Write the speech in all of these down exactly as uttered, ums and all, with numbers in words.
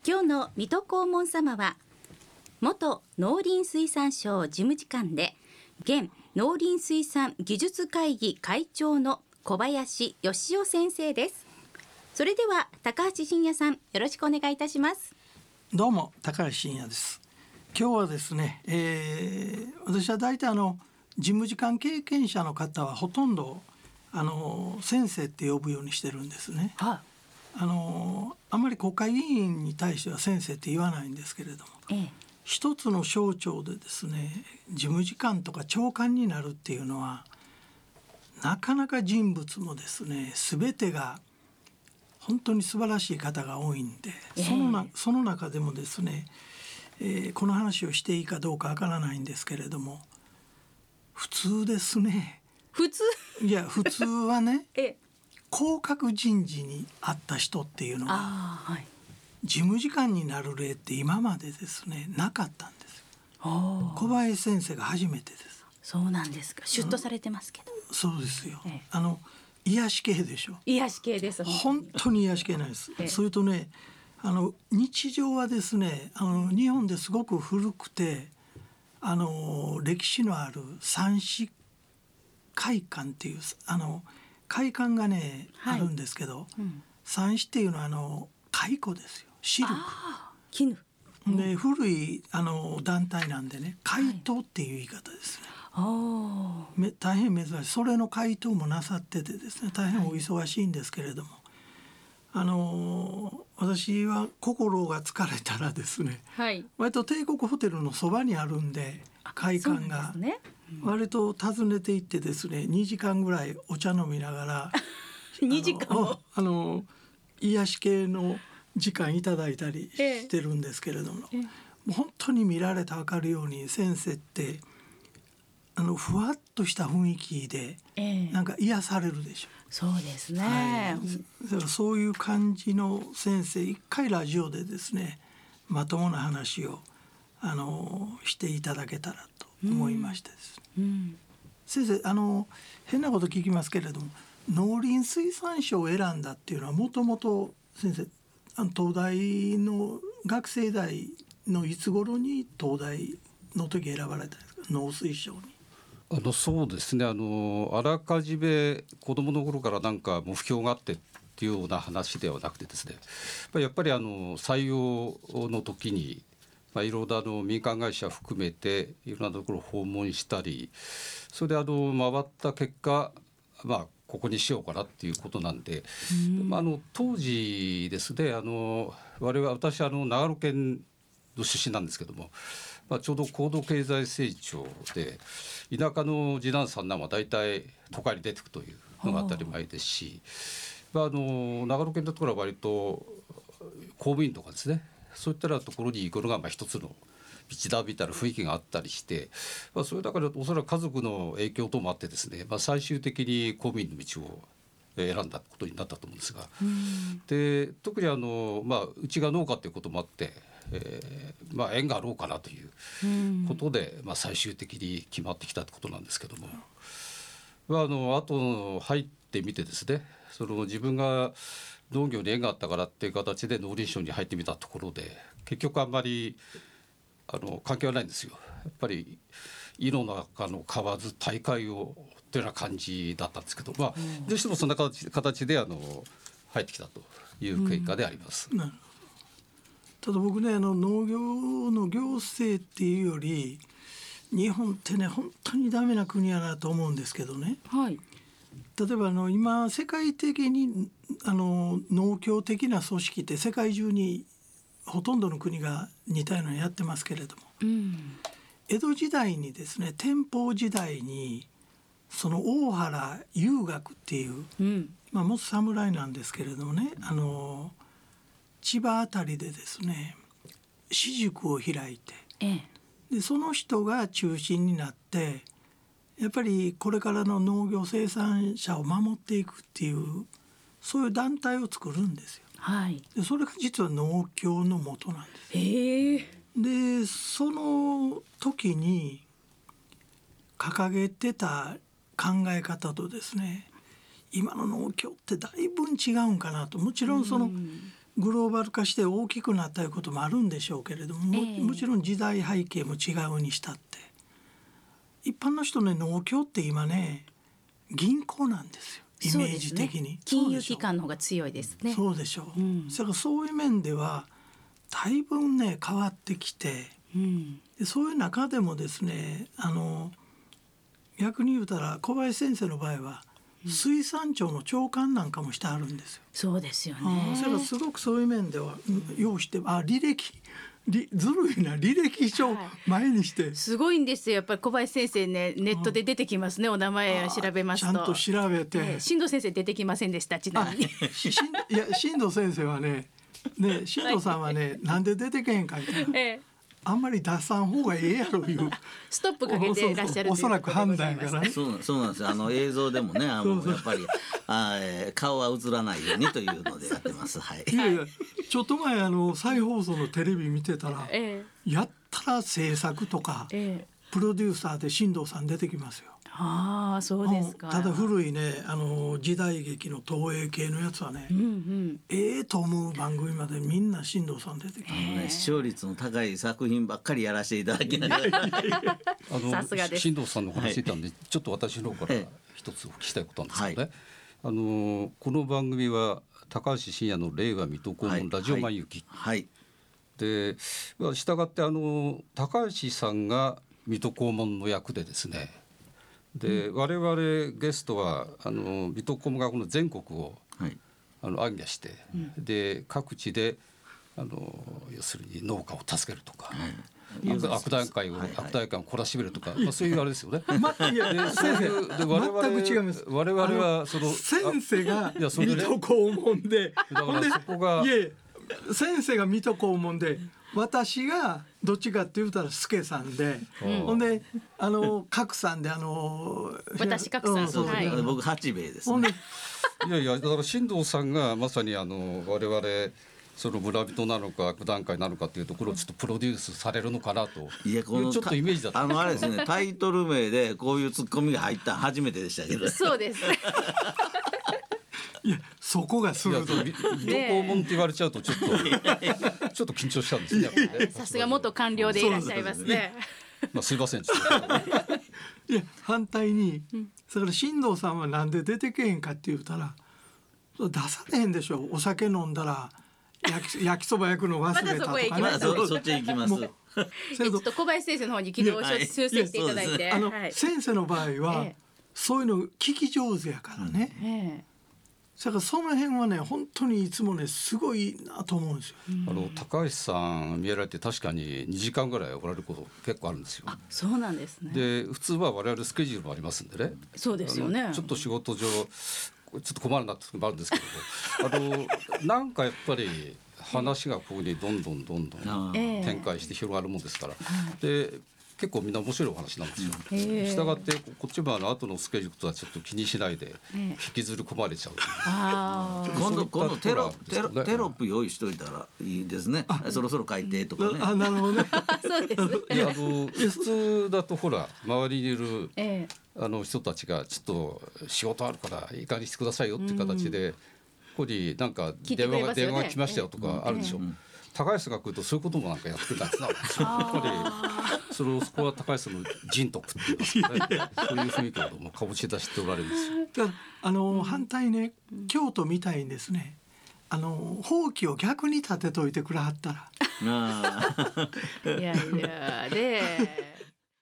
今日の水戸黄門様は元農林水産省事務次官で現農林水産技術会議会長の小林義雄先生です。それでは高橋真也さん、よろしくお願いいたします。 どうも高橋真也です。今日はですね、えー、私は大体あの事務次官経験者の方はほとんどあの先生って呼ぶようにしてるんですね。 はあのあんまり国会議員に対しては先生って言わないんですけれども、 ええ、 一つの省庁でですね事務次官とか長官になるっていうのはなかなか人物もですね全てが本当に素晴らしい方が多いんで、 ええ、 そのなその中でもですね、えー、この話をしていいかどうかわからないんですけれども、普通ですね。 普通いや普通はねええ、 降格人事にあった人っていうのがあ、はい、 事務次官になる例って今までですねなかったんです。小林先生が初めてです。 そうなんですか。シュッとされてますけど。 そうですよ、 ええ、 あの癒し系でしょ。 癒し系です。 本当に癒し系なんです、 ええ、 それとねあの日常はですねあの日本ですごく古くてあの歴史のある三市会館っていうあの会館がね、はい、あるんですけど、うん、三市っていうのはあの蚕ですよ。シルク、 絹で古いあの団体なんでね会頭っていう言い方ですね、はい、め大変珍しい。それの会頭もなさっててですね大変お忙しいんですけれども、はい、あの私は心が疲れたらですね、はい、割と帝国ホテルのそばにあるんで会館が、ね、うん、割と訪ねて行ってですねにじかんぐらいお茶飲みながらにじかんもあの癒し系の時間いただいたりしてるんですけれども、ええ、もう本当に見られて分かるように先生ってあのふわっとした雰囲気でなんか癒されるでしょ、ええ、 そうですね、 はい、だからそういう感じの先生一回ラジオでですねまともな話をあのしていただけたらと思いましてです、うんうん、先生あの変なこと聞きますけれども農林水産省を選んだっていうのはもともと先生あの東大の学生代のいつ頃に東大の時選ばれたんですか、農水省に。 あのそうですね、あのあらかじめ子どもの頃からなんか目標があってっていうような話ではなくてですね、やっぱりあの採用の時に、まあ、いろんなあの民間会社含めていろんなところを訪問したり、それであの回った結果、まあ、ここにしようかなっていうことなんで、まあ、あの当時ですねあの我々私あの長野県の出身なんですけども、まあ、ちょうど高度経済成長で田舎の次男三男は大体都会に出てくというのが当たり前ですし、まあ、あの長野県のところは割と公務員とかですねそういったところに行くのがまあ一つの道だみたいな雰囲気があったりして、まあ、それだからおそらく家族の影響等もあってですね、まあ、最終的に公務員の道を選んだことになったと思うんですが、で特にあの、まあ、うちが農家ということもあって、えーまあ、縁があろうかなということで、まあ、最終的に決まってきたことなんですけども、まあ、あの後入ってみてですねその自分が農業に縁があったからっていう形で農林省に入ってみたところで結局あんまりあの関係はないんですよ。やっぱり井の中の蛙大海をというような感じだったんですけど、まあ、どうしてもそんな形、形であの入ってきたという結果であります、 うん、なるほど。ただ僕ねあの農業の行政っていうより日本ってね本当にダメな国やなと思うんですけどね、はい、例えばあの今世界的にあの農協的な組織って世界中にほとんどの国が似たようなのやってますけれども、うん、江戸時代にですね天保時代にその大原遊学っていう、うんまあ、元侍なんですけれどもねあの千葉あたりでですね私塾を開いて、ええ、でその人が中心になってやっぱりこれからの農業生産者を守っていくっていうそういう団体を作るんですよ、はい、でそれが実は農協の元なんです。へえ。でその時に掲げてた考え方とですね今の農協ってだいぶ違うんかなと。もちろんそのグローバル化して大きくなったいうこともあるんでしょうけれども、も, ええ、 もちろん時代背景も違うにしたって一般の人ね農協って今ね銀行なんですよイメージ的に、 ね、金融機関の方が強いですね。 そうでしょう、うん、だからそういう面ではだいぶね変わってきて、うん、でそういう中でもですねあの逆に言うたら小林先生の場合は水産庁の長官なんかもしてあるんですよ。 そうですよね。 うん、それからすごくそういう面では用意してあ履歴ずるいな履歴書前にして、はい、 すごいんですよやっぱり小林先生ねネットで出てきますね、うん、お名前調べますとちゃんと調べて、 えー、進藤先生出てきませんでしたちなみに。 いや進藤先生はねね進藤さんはね、はい、なんで出てけへんか言ったら、えーあんまり出さん方がええやろいうストップかけていらっしゃるおそらく判断からね。 そう、そうなんですよ。あの映像でもねあのやっぱりあ、えー、顔は映らないようにというのでやってます。はい。 いやいやちょっと前あの再放送のテレビ見てたら、ええ、やったら制作とか、ええ、プロデューサーで進藤さん出てきますよ。 ああそうですか。 ただ古いねあの時代劇の東映系のやつはね、うんうん、ええと思う番組までみんな進藤さん出てきて、 ね、視聴率の高い作品ばっかりやらせていただきながらあのさすがです。進藤さんの話してたんで、はい、ちょっと私の方から一つお聞きしたいことなんですけどね、はい、あのこの番組は高橋真也の令和水戸黄門ラジオ漫遊記、はいはい、でしたがってあの高橋さんが水戸黄門の役でですねで、うん、我々ゲストはあの水戸黄門がこの全国を、はい、あの行脚して、うん、で各地であの要するに農家を助けるとか、はい、悪段階を、はいはい、悪段階を懲らしめるとか、まあ、そういうあれですよね。ま、いやでそういうで我々全く違います。我々はその先生が水戸黄門でだからそこがいやいや先生が水戸黄門で私がどっちかって言うたら助さんで、うん、ほんであの角さんであの私角さん、うん、 そうそう、はい、僕八兵衛ですね。 いやいやだから進藤さんがまさにあの我々その村人なのか悪段階なのかっていうところをちょっとプロデュースされるのかなといやこのちょっとイメージだった。 あのあれですねタイトル名でこういうツッコミが入った初めてでしたけどそうですいやそこがすると水戸黄門って言われちゃうとちょっとちょっと緊張したんですね。 さすが元官僚でいらっしゃいますね。 まあすいませんいや反対に、うん、それから進藤さんはなんで出てけへんかって言ったら出されへんでしょ。お酒飲んだら焼き、焼きそば焼くの忘れたとかね。 まだそこへ行きました。そっち行きます。 ちょっと小林先生の方に軌道を修正していただいて、 あの、はい、先生の場合は、ええ、そういうの聞き上手やからね、うんええ、だからその辺はね本当にいつもねすごいなと思うんですよ、 うん、あの高橋さん見えられて確かににじかんぐらいおられること結構あるんですよ。 あそうなんですね。 で普通は我々スケジュールもありますんでね。 そうですよね。 ちょっと仕事上ちょっと困るなってのもあるんですけどあのなんかやっぱり話がここにどんどんどんどん展開して広がるもんですから、で結構みんな面白いお話なんですよ。したがってこっちもあの後のスケジュールとはちょっと気にしないで引きずり込まれちゃう。 あ今度今度テロテロテロップ用意しといたらいいですね。そろそろ書いてとかね。 あなるほどね。 そうですね。 いやあの普通だとほら周りにいる、えー、あの人たちがちょっと仕事あるからいい加減にしてくださいよっていう形で、うん、ここになんか電話が、ね、電話が来ましたよとかあるでしょ。えーうん高橋さんが来るとそういうこともなんかやってたんですな。やっぱりそれをそこは高橋さんの人徳っていうか、ね、そういう雰囲気をも醸し出しておられるんですよ。 あの反対ね京都みたいにですねあのほうきを逆に立てといてくれはったらあいやいやで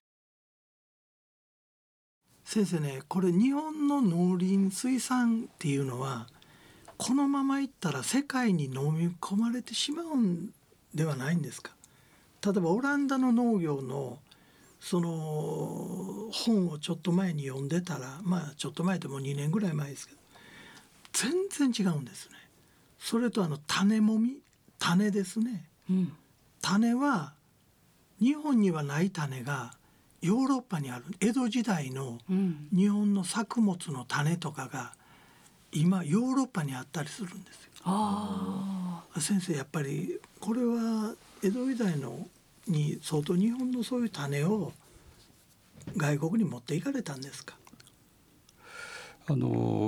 先生ねこれ日本の農林水産っていうのはこのままいったら世界に飲み込まれてしまうんではないんですか。例えばオランダの農業のその本をちょっと前に読んでたらまあちょっと前でもにねんぐらい前ですけど全然違うんですね。それとあの種もみ種ですね、うん、種は日本にはない種がヨーロッパにある。江戸時代の日本の作物の種とかが今ヨーロッパにあったりするんですよ。あ先生やっぱりこれは江戸時代のに相当日本のそういう種を外国に持っていかれたんですか。 あの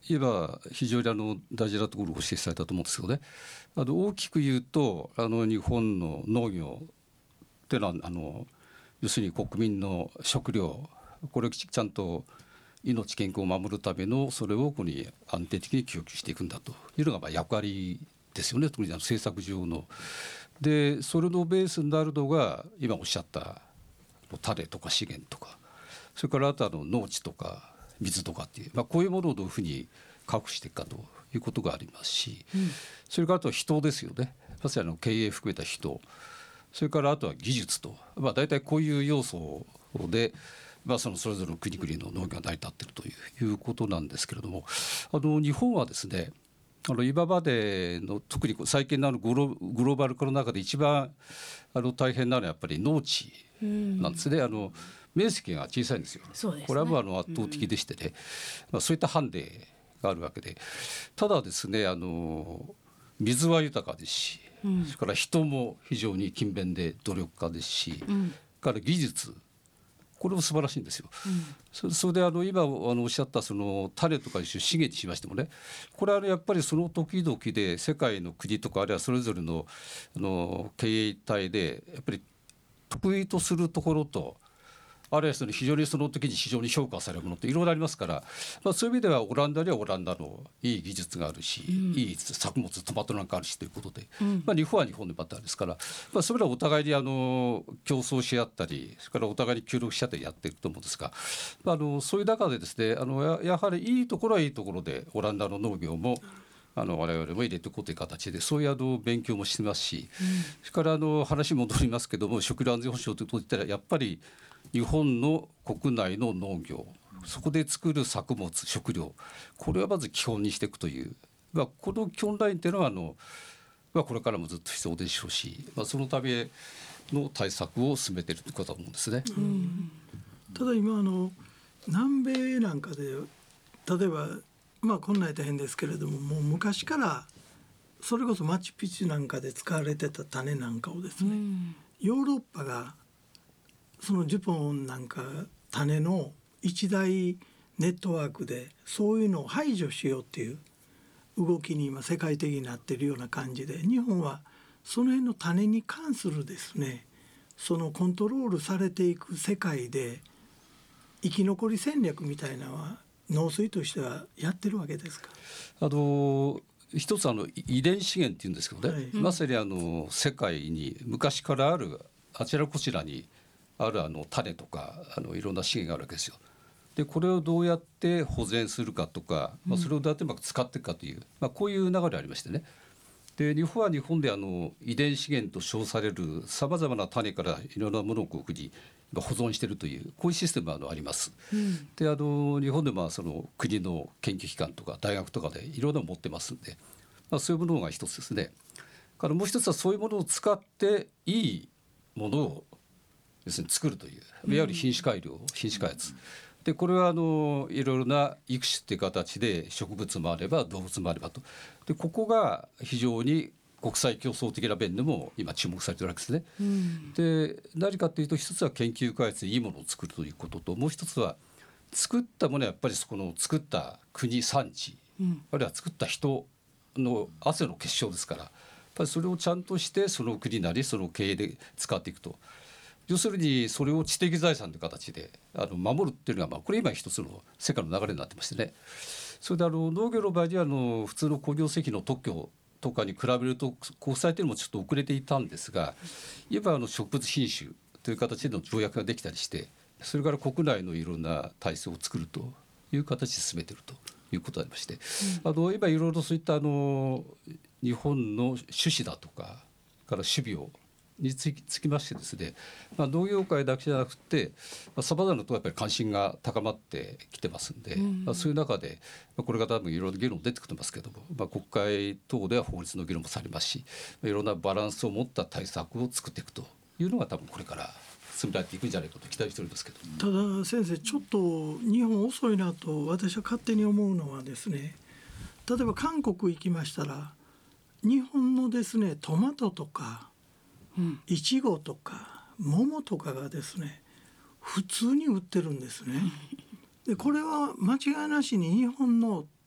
今非常にあの大事なところをご指摘されたと思うんですけどね、あの大きく言うとあの日本の農業っていうのはあの要するに国民の食料、これをちゃんと命健康を守るためのそれをここに安定的に供給していくんだというのがまあ役割ですよね。特にあの政策上ので、それのベースになるのが今おっしゃった種とか資源とか、それからあとあの農地とか水とかっていう、まあ、こういうものをどういうふうに確保していくかということがありますし、うん、それからあとは人ですよね。まさにあの経営含めた人、それからあとは技術と、まあ、大体こういう要素で、まあ、そのそれぞれの国々の農業が成り立っているという、いうことなんですけれども、あの日本はですね、あの今までの特に最近のあのグロ、グローバル化の中で一番あの大変なのはやっぱり農地なんですね。うん、あの面積が小さいんですよ。そうですね、これはもうあの圧倒的でしてね、うん、まあ、そういったハンデがあるわけで、ただですね、あの水は豊かですし、うん、それから人も非常に勤勉で努力家ですし、うん、から技術、これも素晴らしいんですよ。うん、そ, それであの今あのおっしゃったその種とかいう資源にしましてもね、これはやっぱりその時々で世界の国とかあるいはそれぞれ の, あの経営体でやっぱり得意とするところと、あるいはその非常にその時に非常に評価されるものっていろいろありますから、まあ、そういう意味ではオランダにはオランダのいい技術があるし、うん、いい作物トマトなんかあるしということで、うん、まあ、日本は日本でまたですから、まあ、それらお互いにあの競争し合ったり、それからお互いに協力し合ったりやっていくと思うんですが、まあ、あのそういう中でですね、あの や, やはりいいところはいいところでオランダの農業もあの我々も入れていこうという形でそういうあの勉強もしてますし、うん、それからあの話戻りますけども、食料安全保障ということを言ったらやっぱり日本の国内の農業、そこで作る作物食料、これはまず基本にしていくという、まあ、この基本ラインというのはあの、まあ、これからもずっと必要でしょうし、まあ、そのための対策を進めているということだと思うんですね。うん、 ただ今あの南米なんかで例えばまあこんな大変ですけれども、もう昔からそれこそマチュピチュなんかで使われてた種なんかをですね、うん、ヨーロッパがそのジュポンなんか種の一大ネットワークでそういうのを排除しようっていう動きに今世界的になっているような感じで、日本はその辺の種に関するですね、そのコントロールされていく世界で生き残り戦略みたいなのは農水としてはやってるわけですか。 あの一つあの遺伝資源っていうんですけどね、はい、まさにあの世界に昔からあるあちらこちらにあるあの種とかあのいろんな資源があるわけですよ。でこれをどうやって保全するかとか、まあ、それをどうやってうまく使っていくかという、まあ、こういう流れありましてね。で日本は日本であの遺伝資源と称されるさまざまな種からいろんなものをこうに保存しているというこういうシステムがあります。うん、であの日本でもその国の研究機関とか大学とかでいろんなの持ってますんで、まあ、そういうものが一つですね。からもう一つはそういうものを使っていいものを要するに作るという、いわゆる品種改良、品種開発で、これはあのいろいろな育種という形で植物もあれば動物もあればと、でここが非常に国際競争的な面でも今注目されているわけですね。うん、で何かというと、一つは研究開発でいいものを作るということと、もう一つは作ったものはやっぱりそこの作った国産地、うん、あるいは作った人の汗の結晶ですから、やっぱりそれをちゃんとしてその国なりその経営で使っていくと、要するにそれを知的財産という形であの守るっていうのが、まあ、これ今一つの世界の流れになってましてね。それであの農業の場合にはあの普通の工業製品の特許とかに比べると国際的にもちょっと遅れていたんですが、今あの植物品種という形での条約ができたりして、それから国内のいろんな体制を作るという形で進めているということでありまして、うん、あの今いろいろそういったあの日本の種子だとかから守備をにつ き, つきましてですね、まあ、農業界だけじゃなくてさまざまなところやっぱり関心が高まってきてますんで、うんまあ、そういう中で、まあ、これが多分いろいろな議論出てくるんですけども、まあ、国会等では法律の議論もされますし、まあ、いろんなバランスを持った対策を作っていくというのが多分これから進められていくんじゃないかと期待しておりますけど。 ただ先生、ちょっと日本遅いなと私は勝手に思うのはですね、例えば韓国行きましたら日本のですねトマトとかいちごとか桃とかがですね普通に売ってるんですね。でこれは間違いなしに日本の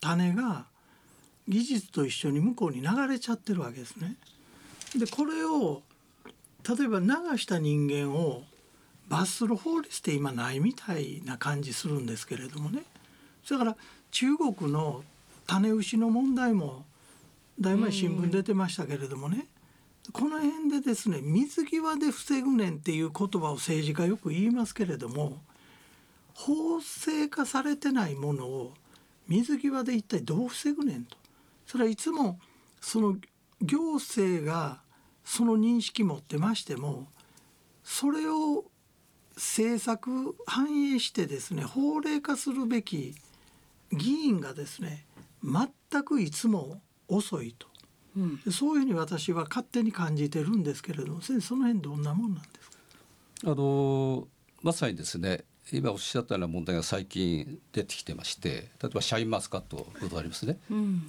種が技術と一緒に向こうに流れちゃってるわけですね。でこれを例えば流した人間を罰する法律って今ないみたいな感じするんですけれどもね。だから中国の種牛の問題もだいぶ前新聞出てましたけれどもね、この辺でですね、水際で防ぐねんっていう言葉を政治家よく言いますけれども、法制化されてないものを水際で一体どう防ぐねんと。それはいつもその行政がその認識持ってましても、それを政策反映してですね、法令化するべき議員がですね、全くいつも遅いと、うん、そういうふうに私は勝手に感じてるんですけれども、先生その辺どんなもんなんですか。 あのまさにですね、今おっしゃったような問題が最近出てきてまして、例えばシャインマスカットなどありますね、うん、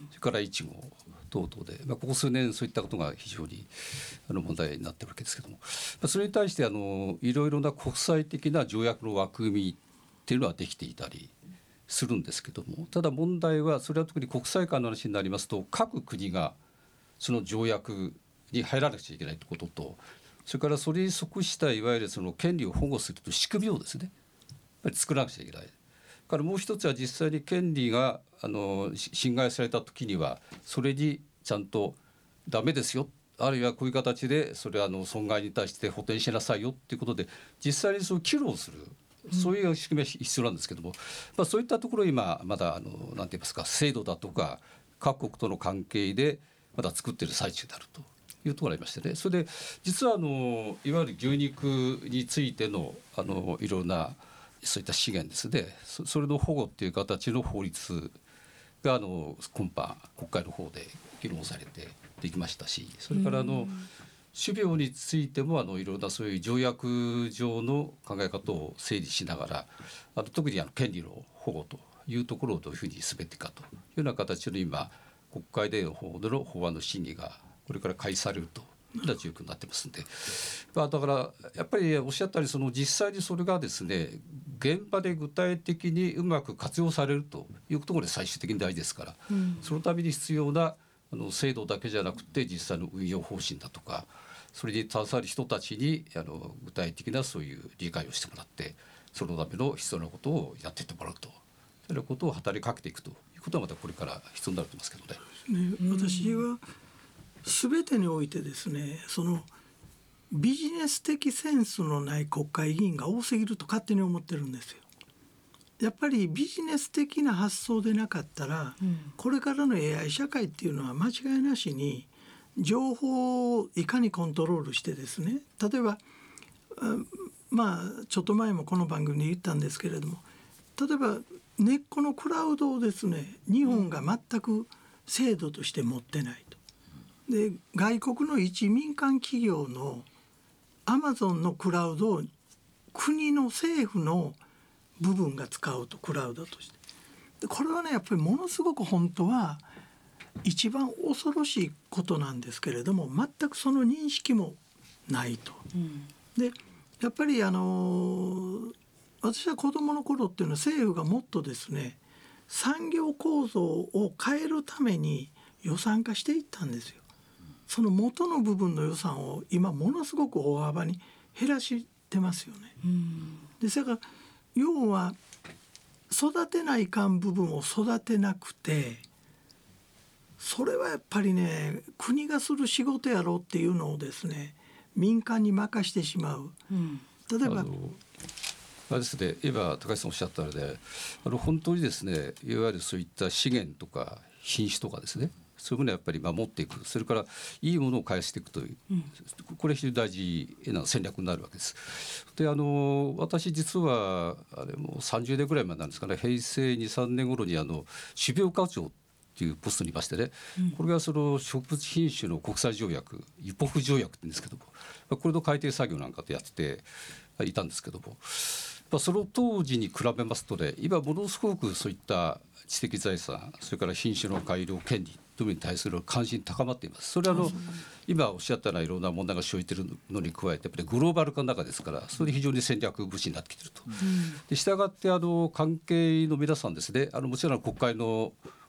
それからイチゴ等々で、まあ、ここ数年そういったことが非常にあの問題になっているわけですけども、まあ、それに対してあのいろいろな国際的な条約の枠組みっていうのはできていたりするんですけども、ただ問題はそれは特に国際間の話になりますと、各国がその条約に入らなくちゃいけないということと、それからそれに即したいわゆるその権利を保護するという仕組みをですね、やっぱり作らなくちゃいけない。からもう一つは実際に権利があの侵害された時にはそれにちゃんとダメですよ、あるいはこういう形でそれはあの損害に対して補填しなさいよということで実際にそう機能する、そういう仕組みは必要なんですけども、まあ、そういったところ今まだあのなんて言いますか、制度だとか各国との関係でまだ作っている最中であるというところがありましてね、それで実はあのいわゆる牛肉についてのあのいろんなそういった資源ですね、 そ, それの保護っていう形の法律があの今般国会の方で議論されてできましたし、それからあの種苗についてもあのいろんなそういう条約上の考え方を整理しながら、あの特にあの権利の保護というところをどういうふうに進めていくかというような形の今国会での方での法案の審議がこれから開始されるというような状況になってますんで、まあ、だからやっぱりおっしゃったようにその実際にそれがですね現場で具体的にうまく活用されるというところで最終的に大事ですから、うん、そのために必要なあの制度だけじゃなくて実際の運用方針だとか、それに携わる人たちにあの具体的なそういう理解をしてもらって、そのための必要なことをやっていってもらうということを働きかけていくということはまたこれから必要になると思いますけどね。 ね、私は全てにおいてですね、そのビジネス的センスのない国会議員が多すぎると勝手に思ってるんですよ。やっぱりビジネス的な発想でなかったら、うん、これからの エーアイ 社会っていうのは間違いなしに情報をいかにコントロールしてですね、例えばまあちょっと前もこの番組で言ったんですけれども、例えば根っこのクラウドをですね日本が全く制度として持ってないと。で外国の一民間企業のアマゾンのクラウドを国の政府の部分が使うと、クラウドとして。でこれはねやっぱりものすごく本当は一番恐ろしいことなんですけれども、全くその認識もないと、うん、でやっぱりあの私は子どもの頃っていうのは政府がもっとですね産業構造を変えるために予算化していったんですよ。その元の部分の予算を今ものすごく大幅に減らしてますよね。うん、でそれから要は育てないかん部分を育てなくて、それはやっぱりね国がする仕事やろうっていうのをですね民間に任してしまう、うん、例えばあれですね、今高橋さんおっしゃったので、あの本当にですねいわゆるそういった資源とか品種とかですね、そういうものをやっぱり守っていく、それからいいものを返していくという、うん、これ非常に大事な戦略になるわけです。であの私実はあれもうさんじゅうねんぐらい前なんですかね、平成に、さんねん頃にあの種苗課長っていうポストにいましてね、うん、これがその植物品種の国際条約、ユポフ条約って言うんですけども、これの改定作業なんかとやっていたんですけども、その当時に比べますとね、今ものすごくそういった知的財産、それから品種の改良権利というのに対する関心高まっています。それはあの今おっしゃったようないろんな問題が生じているのに加えて、やっぱりグローバル化の中ですから、それで非常に戦略物資になってきていると。でしたがってあの関係の皆さんですね、あのもちろん国会の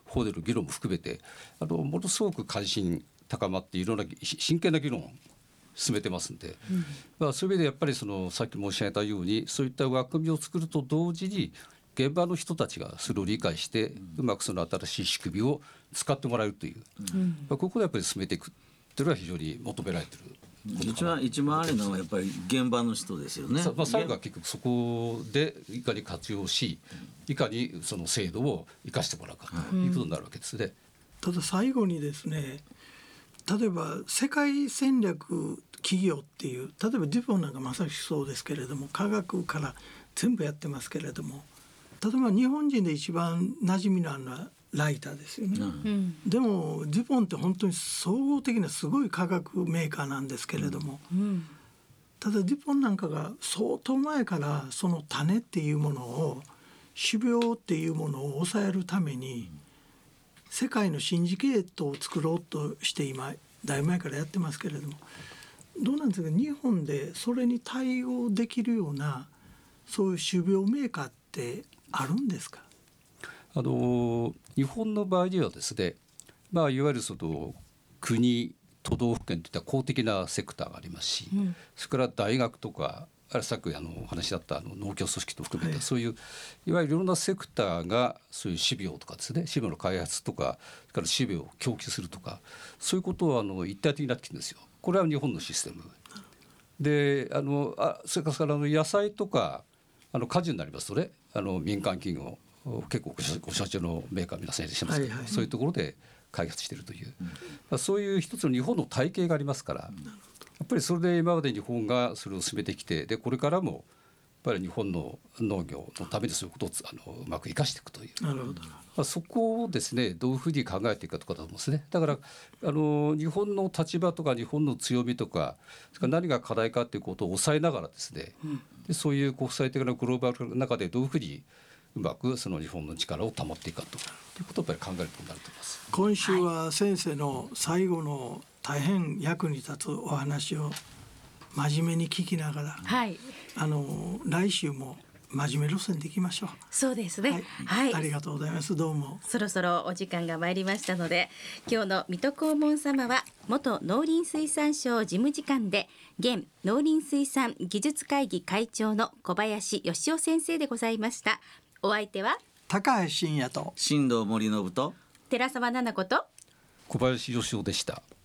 方での議論も含めてあのものすごく関心高まっていろんな真剣な議論を進めてますんで、うん、まあ、そういう意味でやっぱりそのさっき申し上げたようにそういった枠組みを作ると同時に現場の人たちがそれを理解して、うん、うまくその新しい仕組みを使ってもらえるという、うん、まあ、ここでやっぱり進めていくというのは非常に求められている。 一番一番あれのはやっぱり現場の人ですよね。 まあ、最後は結局そこでいかに活用し、いかにその制度を生かしてもらうかということになるわけですね。 ただ最後にですね、例えば世界戦略企業っていう、例えばデュポンなんかまさしくそうですけれども、科学から全部やってますけれども、例えば日本人で一番馴染みのあるのはライターですよね、うん、でもデュポンって本当に総合的なすごい化学メーカーなんですけれども、うんうん、ただデュポンなんかが相当前からその種っていうものを、種苗っていうものを抑えるために世界のシンジケートを作ろうとして今だいぶ前からやってますけれども、どうなんですか、日本でそれに対応できるようなそういう種苗メーカーってあるんですか？ あの日本の場合にはですね、まあ、いわゆるその国都道府県といった公的なセクターがありますし、うん、それから大学とか、あれさっきあのお話だったあの農協組織と含めた、はい、そういういわゆるいろんなセクターがそういう種苗とかですね、種苗の開発とか、それから種苗を供給するとか、そういうことはあの一体的になってきてるんですよ。これは日本のシステムで、あのあそれからあの野菜とかあの果樹になりますとね、あの民間企業結構ご社長のメーカー皆さんいらっしゃいますけど、はいはい、そういうところで開発しているという、うん、まあ、そういう一つの日本の体系がありますから、うん、やっぱりそれで今まで日本がそれを進めてきて、でこれからもやっぱり日本の農業のためにそういうことをあのうまく生かしていくという、 なるほど、 まあ、そこをですねどういうふうに考えていくかとかだと思うんですね。だからあの日本の立場とか日本の強みとか、それから何が課題かということを抑えながらですね、うん、でそういう国際的なグローバルの中でどういうふうにうまくその日本の力を保っていくかということをやっぱり考えることになると思います。 今週は先生の最後の大変役に立つお話を真面目に聞きながら、はい、あの来週も真面目路線でいきましょう。 そうですね、 はいはい、ありがとうございます。どうもそろそろお時間が参りましたので、今日の水戸黄門様は元農林水産省事務次官で現農林水産技術会議会長の小林義雄先生でございました。お相手は高橋真也と新藤森信と寺澤奈々子と小林義雄でした。